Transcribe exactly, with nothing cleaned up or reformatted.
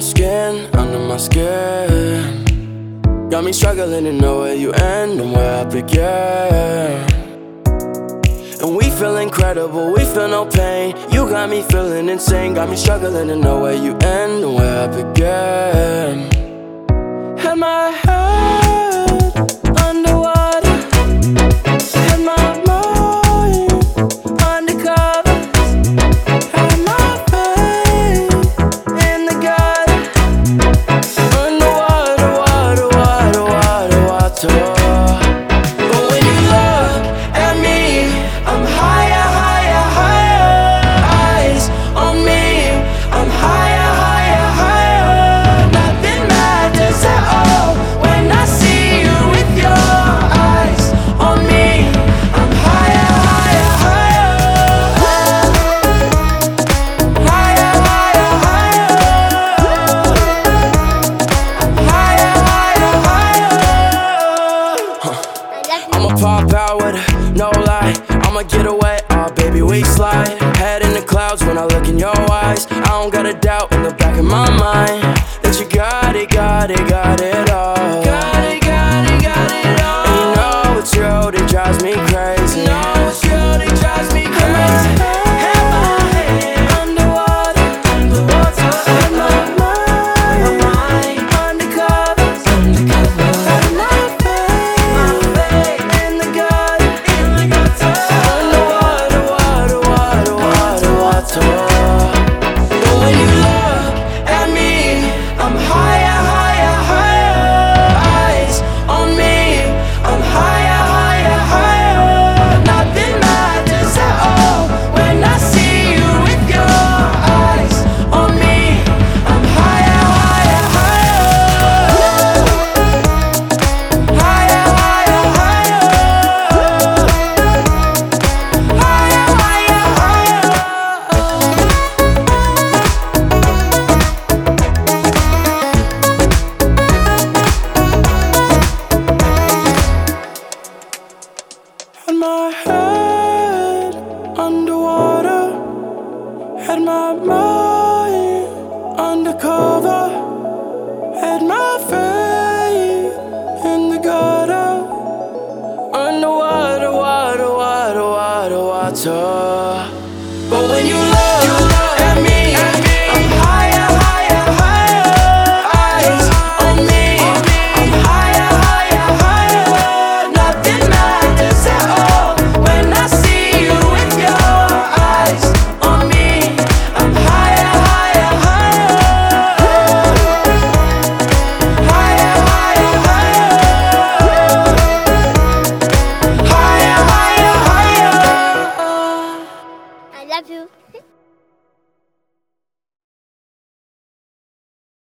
skin, under my skin. Got me struggling to know where you end and where I begin. And we feel incredible, we feel no pain. You got me feeling insane. Got me struggling to know where you end and where I begin. Had my head underwater, had my mind undercover, had my faith in the gutter. Underwater, water, water, water, water. But when you look at me, I'm higher, higher, higher. Eyes on me, I'm higher, higher, higher. Nothing matters at all when I see you with your eyes on me. I'm higher, higher, higher. Higher, higher, higher. Higher, higher, higher. I'ma pop out with a no lie. I'ma get away, oh baby we slide. Head in the clouds when I look in your eyes. I don't got a doubt in the back of my mind that you got it, got it, got it all. Got it, got it, got it all. And you know it's you that drives me crazy. You know it's you that drives me crazy. Had my head underwater, underwater. Had my mind undercover, undercover. Had my faith in the gutter, in the gutter. Underwater, water, water, water, water. But when you look at me, I'm higher, higher, higher. Eyes on me, I'm higher, higher, higher. Nothing matters at all when I see you with your eyes on me. I'm higher, higher, higher. Higher, higher, higher. Higher, higher, higher. Had my head underwater, had my mind undercover, had my faith in the gutter. Underwater, water, water, water, water. But when you look at me, I'm higher, higher, higher. Eyes on me, I'm higher, higher, higher. Nothing matters at all when I see you with your eyes on me. I'm higher, higher, higher. Higher, higher, higher. Higher, higher, higher. I love you.